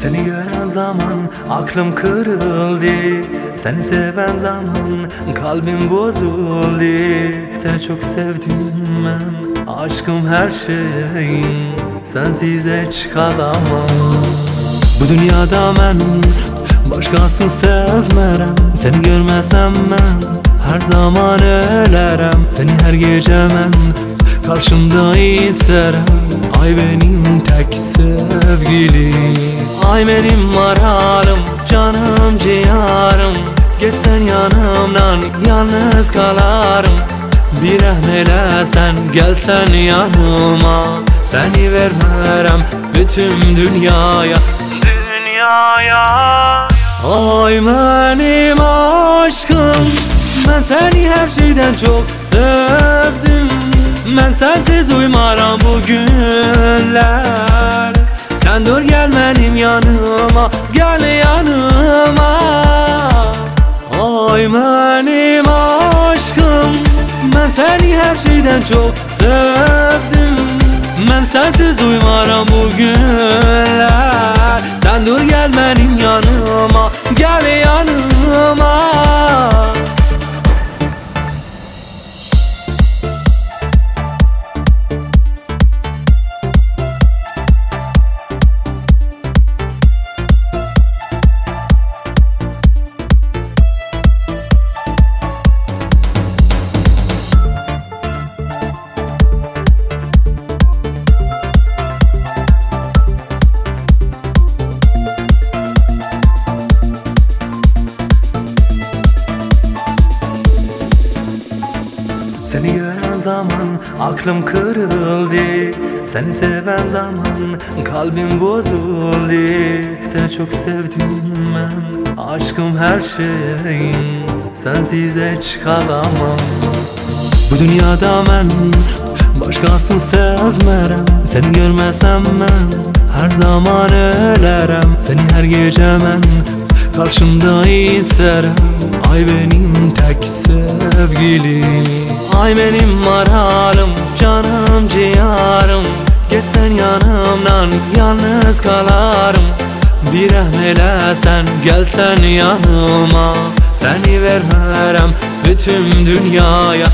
Seni gören zaman aklım kırıldı, seni seven zaman kalbim bozuldu. Seni çok sevdim ben, aşkım her şeyim, sensiz hiç kalamam. Bu dünyada ben başkasını sevmerem, seni görmesem ben her zaman ölerem. Seni her gece ben karşımda isterim, ay benim tek sevgilim. Ay benim maralım, canım ciğerim, geçsen yanımdan yalnız kalarım. Bir rahmele sen, gelsen yanıma, seni vermerem bütün dünyaya. Ay benim aşkım, ben seni her şeyden çok sevdim. Ben sensiz uymaram bu günler. Sen dur gel benim yanıma, gel yanıma. Ay benim aşkım, ben seni her şeyden çok sevdim. Ben sensiz uymaram bu günler. Sen dur gel benim yanıma, gel yanıma. Seni gören zaman aklım kırıldı, seni seven zaman kalbim bozuldu. Seni çok sevdim ben, aşkım her şeyim, sensiz hiç kalamam. Bu dünyada ben başkasını sevmerem, seni görmesem ben her zaman ölerem. Seni her gece ben karşımda isterim, ay benim tek sevgilim. Ay benim maralım, canım ciğerim, geçsen yanımdan yalnız kalarım. Bir rahmele sen, gelsen yanıma, seni vermerem bütün dünyaya.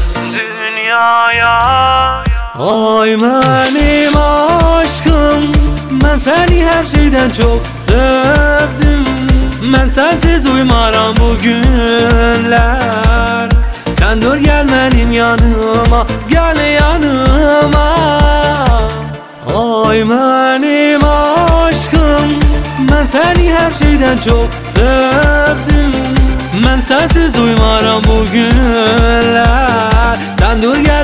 Ay benim aşkım, ben seni her şeyden çok sevdim. Ben sensiz uymaram bu günler. Sen dur gel benim yanıma, gel yanıma. Ay benim aşkım, ben seni her şeyden çok sevdim. Ben sensiz uymaram bu günler. Sen dur gel